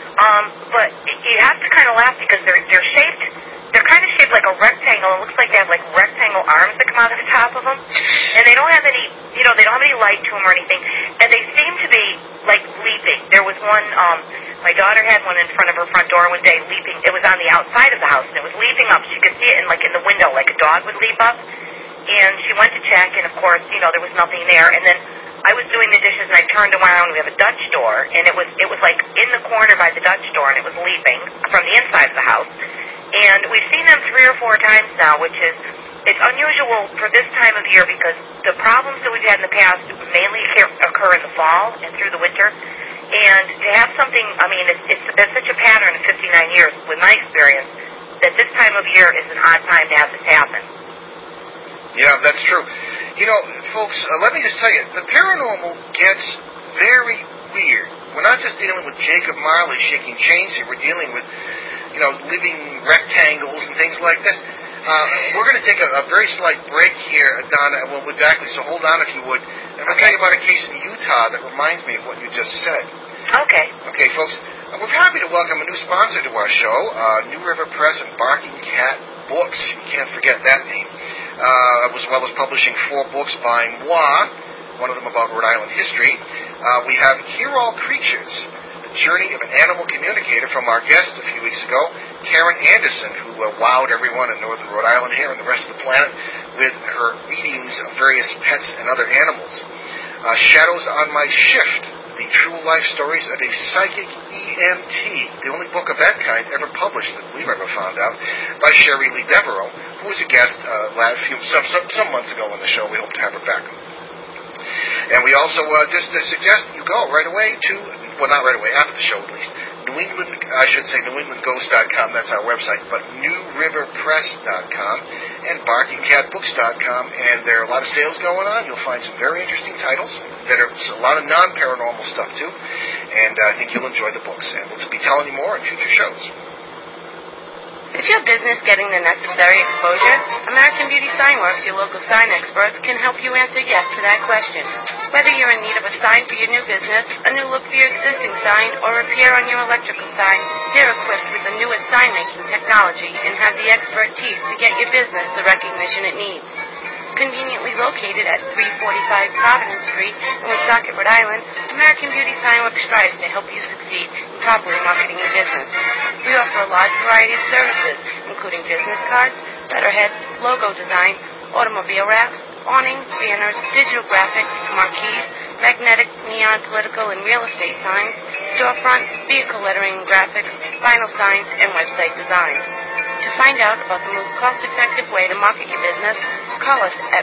but you have to kind of laugh because they're shaped. They're kind of shaped like a rectangle. It looks like they have like rectangle arms that come out of the top of them, and they don't have any. They don't have any light to them or anything, and they seem to be like leaping. There was one. My daughter had one in front of her front door one day, leaping. It was on the outside of the house, and it was leaping up. She could see it in the window, like a dog would leap up. And she went to check, and of course, there was nothing there. And then I was doing the dishes, and I turned around. We have a Dutch door, and it was like in the corner by the Dutch door, and it was leaping from the inside of the house. And we've seen them 3 or 4 times now, which is it's unusual for this time of year because the problems that we've had in the past mainly occur in the fall and through the winter. And to have something, it's been such a pattern in 59 years, with my experience, that this time of year is an odd time to have this happen. Yeah, that's true. Folks, let me just tell you, the paranormal gets very weird. We're not just dealing with Jacob Marley shaking chains here. We're dealing with, living rectangles and things like this. We're going to take a very slight break here, Donna, and we'll be back. So hold on if you would. And I'll tell you about a case in Utah that reminds me of what you just said. Okay. Okay, folks. We're happy to welcome a new sponsor to our show, New River Press and Barking Cat Books. You can't forget that name. As well as publishing 4 books by moi, one of them about Rhode Island history. We have Hear All Creatures, the journey of an animal communicator from our guest a few weeks ago, Karen Anderson, who wowed everyone in northern Rhode Island here and the rest of the planet with her readings of various pets and other animals. Shadows on My Shift, the true life stories of a psychic EMT, the only book of that kind ever published that we've ever found out, by Sherry Lee Devereaux, who was a guest some months ago on the show. We hope to have her back. And we also just suggest you go right away to, well, not right away, after the show at least, NewEnglandGhost.com, that's our website, but NewRiverPress.com and BarkingCatBooks.com, and there are a lot of sales going on. You'll find some very interesting titles that are a lot of non-paranormal stuff too, and I think you'll enjoy the books, and we'll be telling you more in future shows. Is your business getting the necessary exposure? American Beauty Sign Works, your local sign experts, can help you answer yes to that question. Whether you're in need of a sign for your new business, a new look for your existing sign, or repair on your electrical sign, they're equipped with the newest sign-making technology and have the expertise to get your business the recognition it needs. Conveniently located at 345 Providence Street in Woonsocket, Rhode Island, American Beauty Sign Works strives to help you succeed in properly marketing your business. We offer a large variety of services, including business cards, letterhead, logo design, automobile wraps, awnings, banners, digital graphics, marquees, magnetic, neon, political, and real estate signs, storefronts, vehicle lettering and graphics, vinyl signs, and website design. To find out about the most cost-effective way to market your business, call us at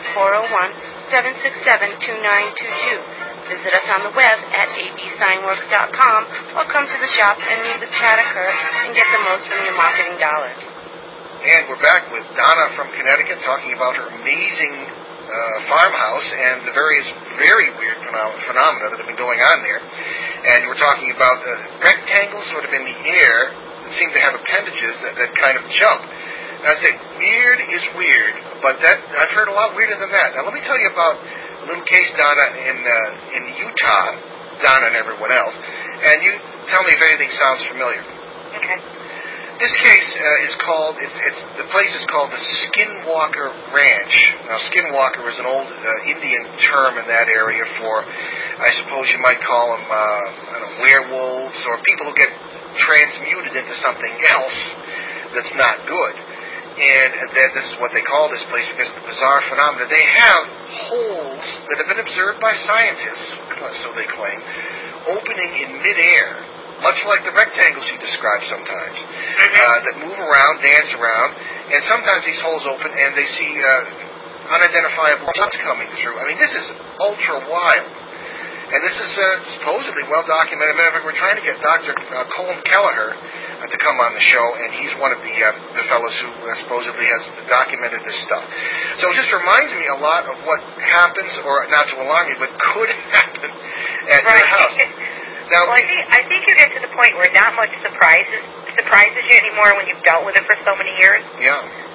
401-767-2922. Visit us on the web at absignworks.com or come to the shop and meet with Chad or Kurt and get the most from your marketing dollars. And we're back with Donna from Connecticut talking about her amazing farmhouse and the various very weird phenomena that have been going on there. And we're talking about rectangles sort of in the air that seem to have appendages that kind of jump. And I say, weird is weird, but I've heard a lot weirder than that. Now let me tell you about a little case, Donna, in Utah, Donna and everyone else, and you tell me if anything sounds familiar. Okay. This case the place is called the Skinwalker Ranch. Now, Skinwalker is an old Indian term in that area for, I suppose you might call them, werewolves or people who get transmuted into something else that's not good. And this is what they call this place because of the bizarre phenomena. They have holes that have been observed by scientists, so they claim, opening in midair, much like the rectangles you describe sometimes, that move around, dance around, and sometimes these holes open and they see unidentifiable lights coming through. I mean, this is ultra wild. And this is supposedly well documented. Matter of fact, we're trying to get Dr. Colm Kelleher to come on the show, and he's one of the fellows who supposedly has documented this stuff. So it just reminds me a lot of what happens, or not to alarm you, but could happen at your house. Now, well, I think you get to the point where not much surprises you anymore when you've dealt with it for so many years. Yeah.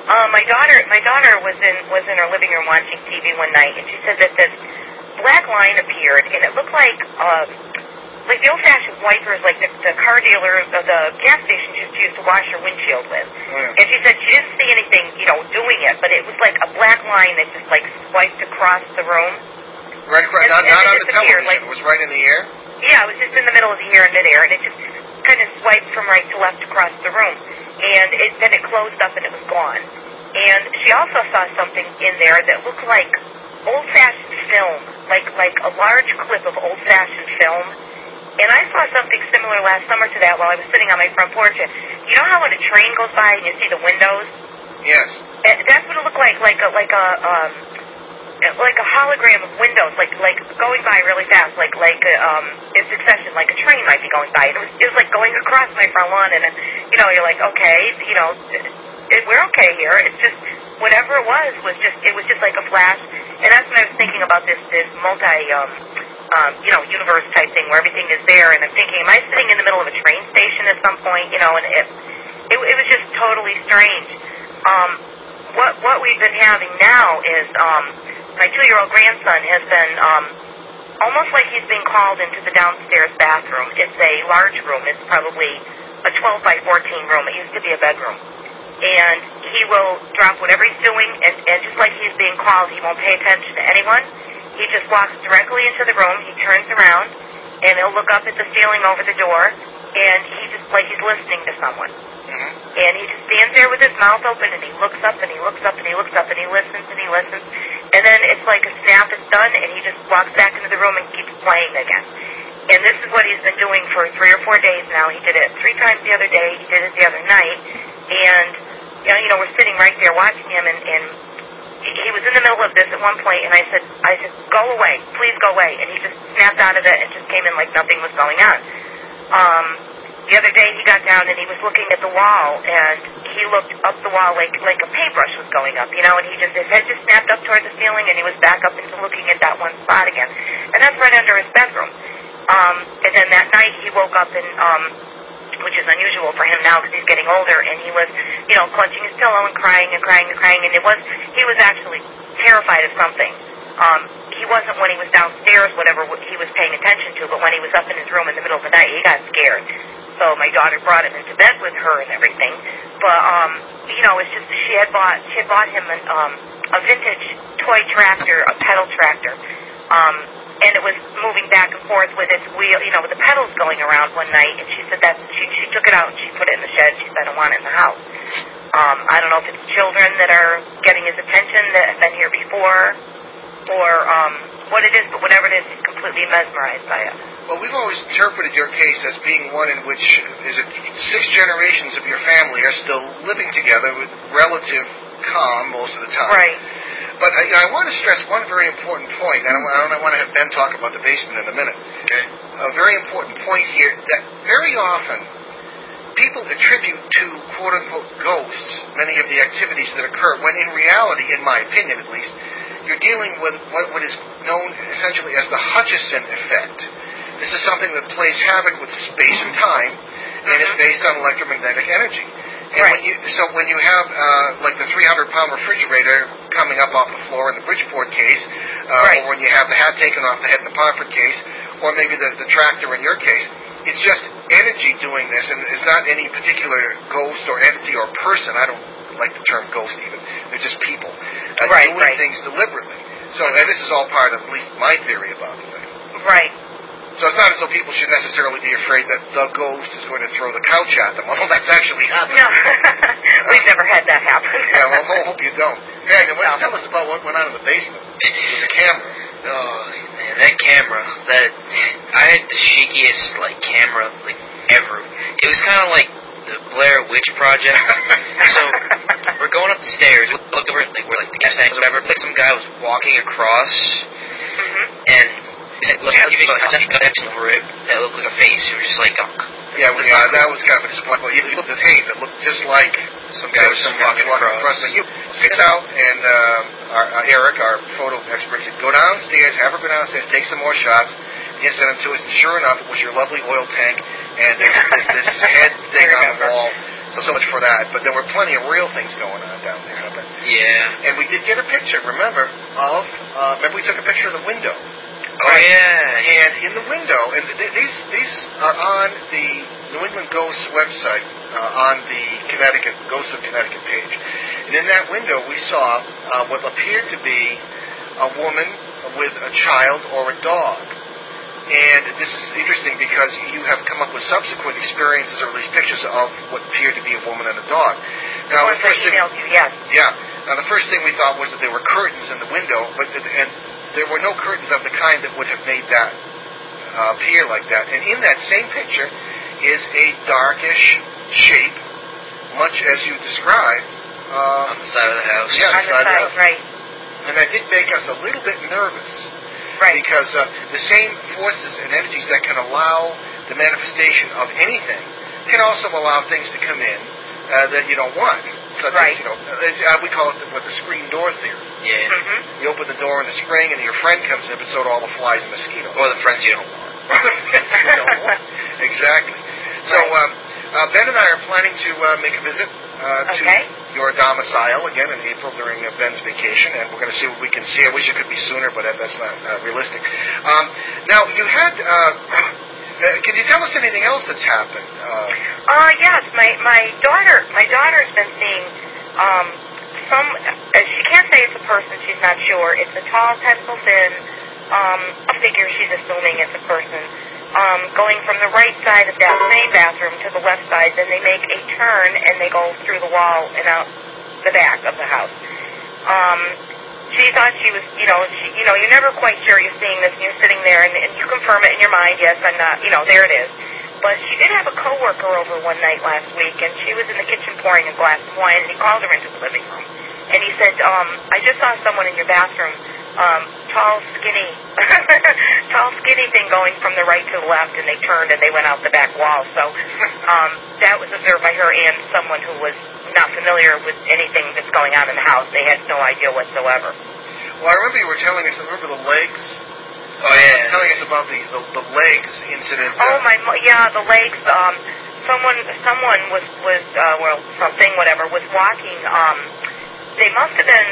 My daughter was in her living room watching TV one night, and she said that this black line appeared, and it looked like the old-fashioned wipers, like the car dealer, the gas station used to wash her windshield with. And she said she didn't see anything, doing it, but it was like a black line that just swiped across the room. Right across, not on the television. It was right in the air. Yeah, it was just in the middle of the air, in midair, and it just kind of swiped from right to left across the room. And then it closed up and it was gone. And she also saw something in there that looked like old-fashioned film, like a large clip of old-fashioned film. And I saw something similar last summer to that while I was sitting on my front porch. You know how when a train goes by and you see the windows? Yes. That's what it looked like a hologram of windows, like going by really fast, in succession, like a train might be going by. And it was like going across my front lawn, and then, you're like, okay, we're okay here. It's just whatever it was just like a flash. And that's when I was thinking about this universe type thing where everything is there. And I'm thinking, am I sitting in the middle of a train station at some point? And it was just totally strange. What we've been having now is my 2-year-old grandson has been almost like he's being called into the downstairs bathroom. It's a large room. It's probably a 12 by 14 room. It used to be a bedroom. And he will drop whatever he's doing, and just like he's being called, he won't pay attention to anyone. He just walks directly into the room. He turns around, and he'll look up at the ceiling over the door, and he's listening to someone. Mm-hmm. And he just stands there with his mouth open, and he looks up, and he looks up, and he looks up, and he listens, and he listens. And then it's like a snap is done, and he just walks back into the room and keeps playing again. And this is what he's been doing for 3 or 4 days now. He did it 3 times the other day. He did it the other night. And, we're sitting right there watching him, and he was in the middle of this at one point, and I said, go away, please go away. And he just snapped out of it and just came in like nothing was going on. The other day he got down and he was looking at the wall, and he looked up the wall like a paintbrush was going up, and his head just snapped up toward the ceiling, and he was back up into looking at that one spot again. And that's right under his bedroom. And then that night he woke up and, which is unusual for him now because he's getting older, and he was, clutching his pillow and crying and crying and crying, and he was actually terrified of something. He wasn't when he was downstairs, whatever he was paying attention to, but when he was up in his room in the middle of the night, he got scared. So my daughter brought him into bed with her and everything. But, it's just she had bought him a vintage toy tractor, a pedal tractor. And it was moving back and forth with its wheel, with the pedals going around one night, and she said that she took it out and she put it in the shed. She said, I don't want it in the house. I don't know if it's children that are getting his attention that have been here before, or what it is, but whatever it is, he's completely mesmerized by it. Well, we've always interpreted your case as being one in which 6 generations of your family are still living together with relative calm most of the time. Right. But I want to stress one very important point, and I want to have Ben talk about the basement in a minute. Okay. A very important point here, that very often people attribute to quote-unquote ghosts many of the activities that occur, when in reality, in my opinion at least, you're dealing with what is known essentially as the Hutchison effect. This is something that plays havoc with space and time, and is based on electromagnetic energy. And right. when you have like the 300-pound refrigerator coming up off the floor in the Bridgeport case, right. or when you have the hat taken off the head in the Pomfret case, or maybe the tractor in your case, it's just energy doing this, and it's not any particular ghost or entity or person. I don't like the term ghost even. They're just people doing things deliberately. So and this is all part of at least my theory about the thing. Right. So it's not as though people should necessarily be afraid that the ghost is going to throw the couch at them, although that's actually happened. No, we've never had that happen. Yeah, well, I hope you don't. Yeah, then tell us about what went on in the basement with the camera. Oh, man, that camera, I had the shakiest, camera, ever. It was kind of like the Blair Witch Project. So, we're going up the stairs, we looked over, where, the gas tank was or whatever, some guy was walking across, and look, how do you make a over it that looked like a face? It was just like, yeah, that was kind of a disappointment. You looked at the tape, it looked just like some guy was walking across. But you sits out, and Eric, our photo expert, said, go downstairs, have her go downstairs, take some more shots. You sent them to us, and sure enough, it was your lovely oil tank, and there's this head thing on the wall. So much for that. But there were plenty of real things going on down there. Yeah. And we did get a picture, remember we took a picture of the window. Oh, yeah. And in the window, and these are on the New England Ghosts website, on the Ghosts of Connecticut page. And in that window, we saw what appeared to be a woman with a child or a dog. And this is interesting because you have come up with subsequent experiences or at least pictures of what appeared to be a woman and a dog. Now, the first thing, yes. Yeah. Now, the first thing we thought was that there were curtains in the window, and there were no curtains of the kind that would have made that appear like that. And in that same picture is a darkish shape, much as you described. On the side of the house. Yeah, on the side, right. And that did make us a little bit nervous. Right. Because the same forces and energies that can allow the manifestation of anything can also allow things to come in that you don't want. Such right. as, we call it the screen door theory. Yeah. Mm-hmm. You open the door in the spring and your friend comes in, but so do all the flies and mosquitoes. Or the friends you don't want. Exactly. So Ben and I are planning to make a visit to your domicile again in April during Ben's vacation, and we're going to see what we can see. I wish it could be sooner, but that's not realistic. Now, you had... can you tell us anything else that's happened? Yes, my daughter's been seeing some. She can't say it's a person. She's not sure. It's a tall, pencil thin figure. She's assuming it's a person. Going from the right side of that same bathroom to the left side, then they make a turn and they go through the wall and out the back of the house. She thought she was, you're never quite sure you're seeing this, and you're sitting there, and you confirm it in your mind, yes, I'm not, there it is. But she did have a coworker over one night last week, and she was in the kitchen pouring a glass of wine, and he called her into the living room. And he said, I just saw someone in your bathroom, tall, skinny thing going from the right to the left, and they turned and they went out the back wall. So that was observed by her and someone who was not familiar with anything that's going on in the house. They had no idea whatsoever. Well, I remember you were telling us, remember the legs? Oh, yeah. Telling us about the legs incident. The legs. Someone was walking. They must have been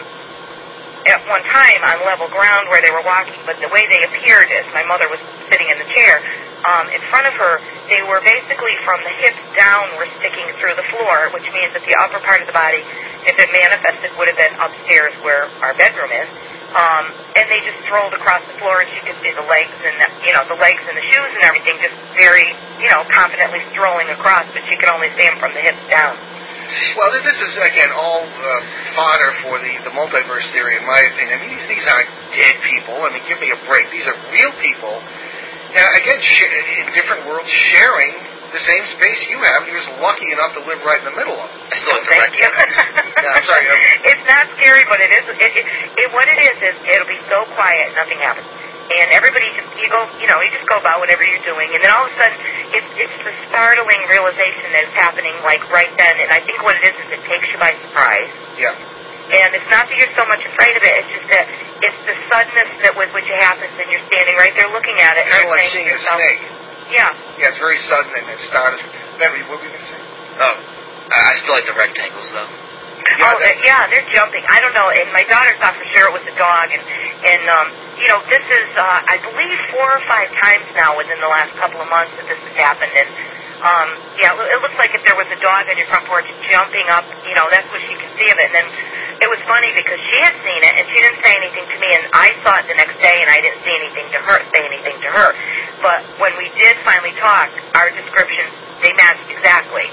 at one time on level ground where they were walking, but the way they appeared as my mother was sitting in the chair, in front of her, they were basically from the hips down were sticking through the floor, which means that the upper part of the body, if it manifested, would have been upstairs where our bedroom is. And they just strolled across the floor, and she could see the legs and the legs and the shoes and everything, just very, confidently strolling across, but she could only see them from the hips down. Well, this is, again, all fodder for the multiverse theory, in my opinion. I mean, these aren't dead people. I mean, give me a break. These are real people, again, in different worlds, sharing the same space you have, and you're just lucky enough to live right in the middle of it. I still like the rectangles. Yeah, I'm sorry. It's not scary, but it is. What it is it'll be so quiet, nothing happens. And everybody you just go about whatever you're doing, and then all of a sudden, it's the startling realization that it's happening, like, right then. And I think what it is it takes you by surprise. Yeah. And it's not that you're so much afraid of it, it's just that it's the suddenness that with which it happens, and you're standing right there looking at it. Kind of like seeing a snake. Yeah. Yeah, it's very sudden, and it started. What were you going to say? Oh, I still like the rectangles, though. Yeah, they're jumping. I don't know. And my daughter thought for sure it was a dog. And this is, I believe, 4 or 5 times now within the last couple of months that this has happened. And, it looks like if there was a dog on your front porch jumping up, that's what she could see of it. And then it was funny because she had seen it, and she didn't say anything to me. And I saw it the next day, and I didn't say anything to her. But when we did finally talk, our descriptions, they matched exactly.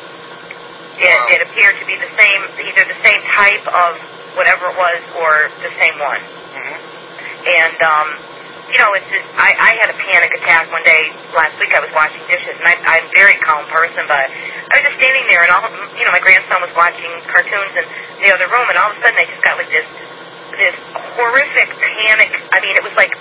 It appeared to be the same, either the same type of whatever it was or the same one. Mm-hmm. And, it's just, I had a panic attack one day last week. I was washing dishes, and I'm a very calm person, but I was just standing there, and my grandson was watching cartoons in the other room, and all of a sudden I just got like this horrific panic. I mean, it was like,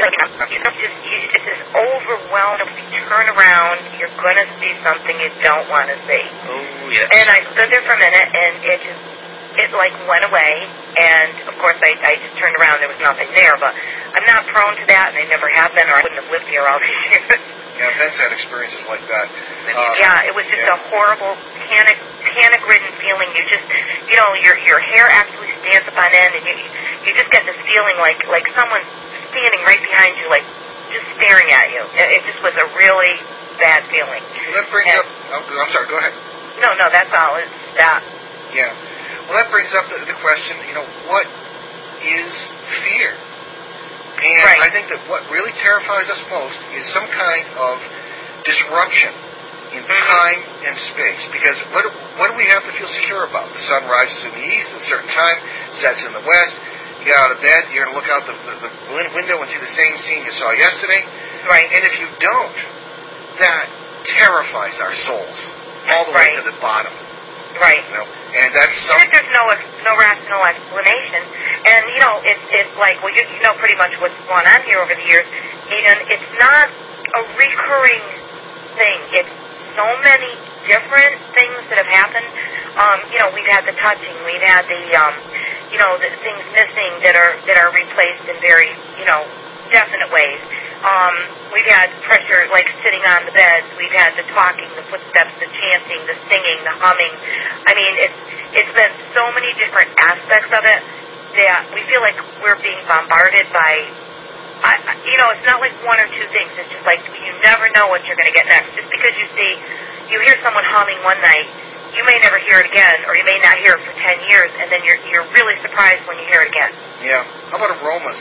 it's this overwhelmed. If you turn around, you're going to see something you don't want to see. Oh, yes. And I stood there for a minute, and it went away, and of course I just turned around, there was nothing there, but I'm not prone to that, and I never have been, or I wouldn't have lived here all these years. Yeah, Ben's had experiences like that. It was just a horrible panic panic-ridden feeling. You just, your hair actually stands up on end, and you just get this feeling like someone's standing right behind you, like just staring at you. It just was a really bad feeling. Well, that brings up. I'm sorry. Go ahead. No, that's all. It's that. Yeah. Well, that brings up the question. What is fear? And right. I think that what really terrifies us most is some kind of disruption in time and space. Because what do we have to feel secure about? The sun rises in the east at a certain time, sets in the west. You get out of bed, you're going to look out the window and see the same scene you saw yesterday. Right. And if you don't, that terrifies our souls all the way to the bottom. Right. And that's something. And if there's no rational explanation, and it's like, well, you know pretty much what's gone on here over the years, and it's not a recurring thing. It's so many different things that have happened. We've had the touching, we've had the the things missing that are replaced in very definite ways. We've had pressure, like sitting on the beds. We've had the talking, the footsteps, the chanting, the singing, the humming. I mean, it's been so many different aspects of it that we feel like we're being bombarded by. It's not like one or two things. It's just like you never know what you're going to get next. Just because you hear someone humming one night, you may never hear it again, or you may not hear it for 10 years, and then you're really surprised when you hear it again. Yeah. How about aromas?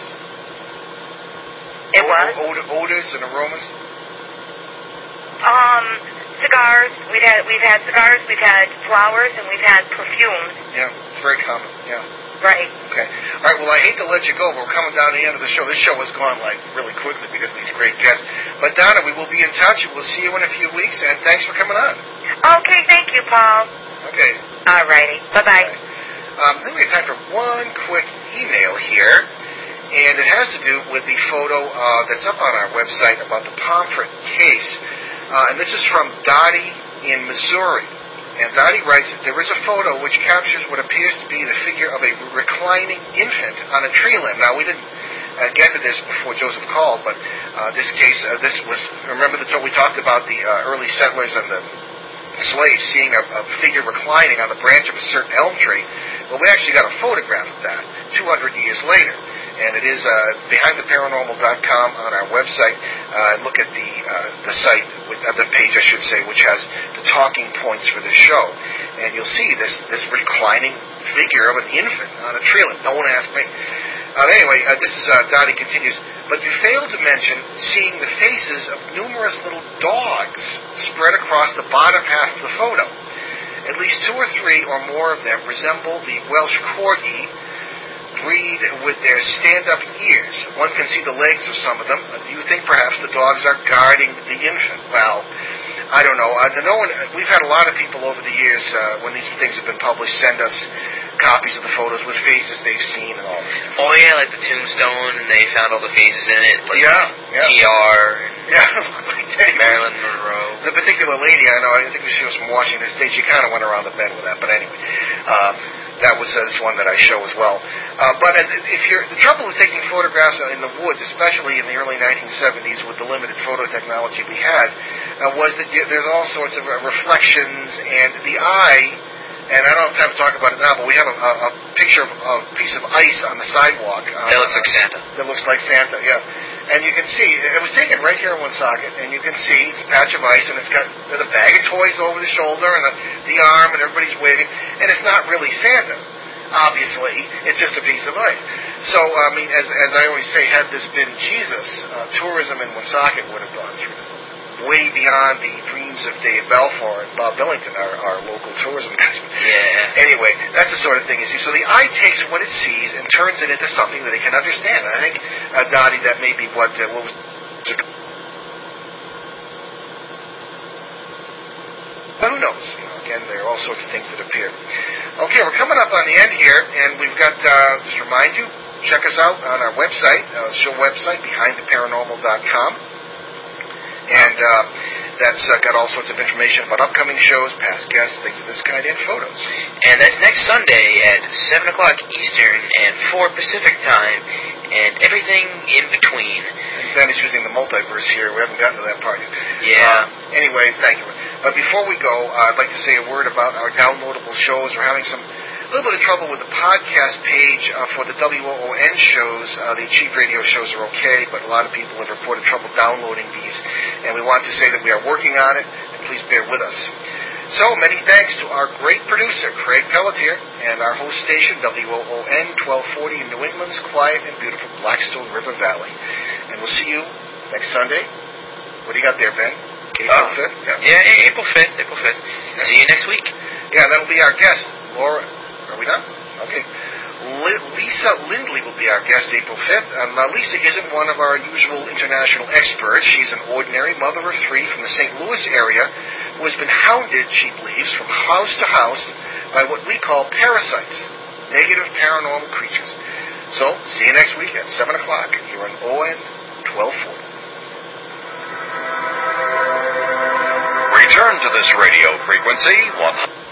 It was? Odors and aromas? Cigars. We've had cigars, we've had flowers, and we've had perfumes. Yeah, it's very common, yeah. Right. Okay. All right, well, I hate to let you go, but we're coming down to the end of the show. This show has gone, really quickly because of these great guests. But, Donna, we will be in touch. We'll see you in a few weeks, and thanks for coming on. Okay, thank you, Paul. Okay. All righty. Bye-bye. Then we have time for one quick email here. And it has to do with the photo that's up on our website about the Pomfret case. And this is from Dottie in Missouri. And Dottie writes, there is a photo which captures what appears to be the figure of a reclining infant on a tree limb. Now, we didn't get to this before Joseph called, but this case, this was, remember we talked about the early settlers and the slaves seeing a figure reclining on the branch of a certain elm tree. Well, we actually got a photograph of that 200 years later. And it is behindtheparanormal.com on our website. Look at the site, the page, I should say, which has the talking points for the show. And you'll see this reclining figure of an infant on a tree limb. No one asked me. Anyway, this is Dottie continues. But you failed to mention seeing the faces of numerous little dogs spread across the bottom half of the photo. At least 2 or 3 or more of them resemble the Welsh Corgi breed with their stand-up ears. One can see the legs of some of them. Do you think perhaps the dogs are guarding the infant? Well, I don't know. We've had a lot of people over the years, when these things have been published, send us copies of the photos with faces they've seen and all this stuff. Oh, yeah, like the tombstone, and they found all the faces in it. Like yeah. TR. Yeah, Marilyn Monroe. The particular lady, I know, I think she was from Washington State. She kind of went around the bend with that, but anyway. That was this one that I show as well. But the trouble with taking photographs in the woods, especially in the early 1970s with the limited photo technology we had, was that there's all sorts of reflections, and the eye, and I don't have time to talk about it now, but we have a picture of a piece of ice on the sidewalk. That looks like Santa. That looks like Santa, yeah. And you can see, it was taken right here in Woonsocket, and you can see it's a patch of ice, and it's got the bag of toys over the shoulder, and the arm, and everybody's waving, and it's not really Santa, obviously. It's just a piece of ice. So, I mean, as I always say, had this been Jesus, tourism in Woonsocket would have gone through way beyond the dreams of Dave Balfour and Bob Billington, our local tourism guys. Yeah. Anyway, that's the sort of thing you see. So the eye takes what it sees and turns it into something that it can understand. I think, Dottie, that may be what was... But who knows? Again, there are all sorts of things that appear. Okay, we're coming up on the end here, and we've got, just remind you, check us out on our website, show website, behindtheparanormal.com. And that's got all sorts of information about upcoming shows, past guests, things of this kind, and photos. And that's next Sunday at 7 o'clock Eastern and 4 Pacific time, and everything in between. And Ben is using the multiverse here. We haven't gotten to that part yet. Yeah. Anyway, thank you. But before we go, I'd like to say a word about our downloadable shows. We're having a little bit of trouble with the podcast page for the WOON shows. The Cheap Radio shows are okay, but a lot of people have reported trouble downloading these, and we want to say that we are working on it, and please bear with us. So, many thanks to our great producer, Craig Pelletier, and our host station, WOON 1240 in New England's quiet and beautiful Blackstone River Valley. And we'll see you next Sunday. What do you got there, Ben? April 5th? Yeah, April 5th. Yeah. See you next week. Yeah, that'll be our guest, Laura. Are we done? Okay. Lisa Lindley will be our guest April 5th. Lisa isn't one of our usual international experts. She's an ordinary mother of three from the St. Louis area who has been hounded, she believes, from house to house by what we call parasites, negative paranormal creatures. So, see you next week at 7 o'clock here on ON 1240. Return to this radio frequency 100.